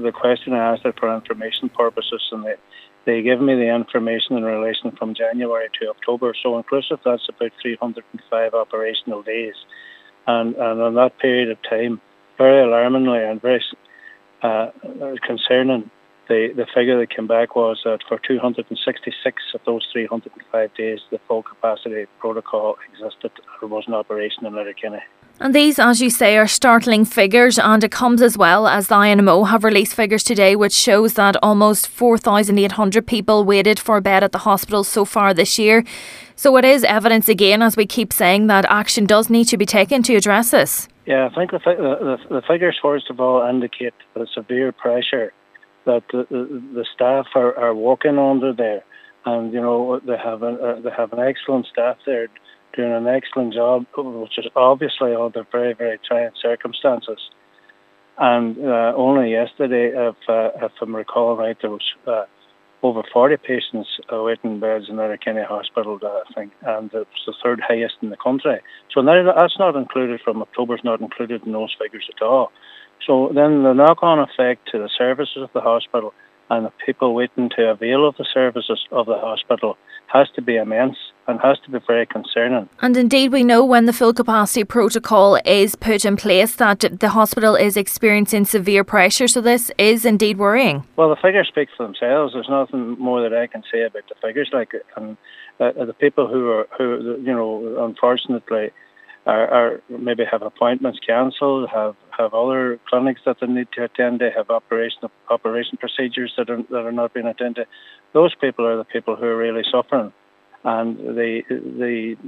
the question I asked it for information purposes, and they give me the information in relation from January to October. So inclusive, that's about 305 operational days. And on that period of time, very alarmingly and very concerning, the figure that came back was that for 266 of those 305 days, the full capacity protocol existed or was in operation in Letterkenny. And these, as you say, are startling figures, and it comes as well as the INMO have released figures today which shows that almost 4,800 people waited for a bed at the hospital so far this year. So it is evidence again, as we keep saying, that action does need to be taken to address this. Yeah, I think the figures, first of all, indicate the severe pressure that the staff are working under there. And, you know, they have an excellent staff there, doing an excellent job, which is obviously under very, very trying circumstances. And only yesterday, if I'm recalling right, there was over 40 patients awaiting beds in Letterkenny Hospital, I think, and it's the third highest in the country. So now that's not included from October's not included in those figures at all. So then the knock-on effect to the services of the hospital and the people waiting to avail of the services of the hospital has to be immense and has to be very concerning. And indeed, we know when the full capacity protocol is put in place that the hospital is experiencing severe pressure, so this is indeed worrying. Well, the figures speak for themselves. There's nothing more that I can say about the figures. And the people who you know, unfortunately are maybe have appointments cancelled, have other clinics that they need to attend, they have operation procedures that are not being attended. Those people are the people who are really suffering, and the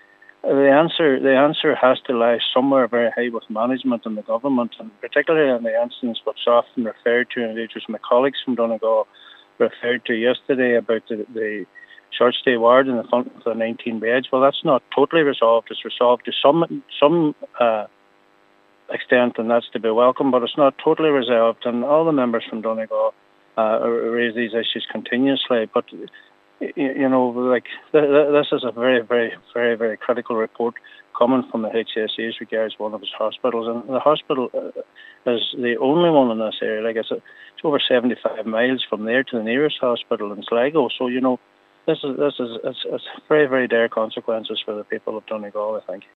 answer has to lie somewhere very high with management and the government, and particularly in the instance what's often referred to, and which was my colleagues from Donegal referred to yesterday about the short stay ward in the front of the 19 beds. Well, that's not totally resolved. It's resolved to some extent, and that's to be welcome, but it's not totally resolved. And all the members from Donegal raise these issues continuously. But you know, like this is a very, very, very, very critical report coming from the HSE as regards one of its hospitals, and the hospital is the only one in this area. Like I said, it's over 75 miles from there to the nearest hospital in Sligo. So you know, this is very, very dire consequences for the people of Donegal, I think.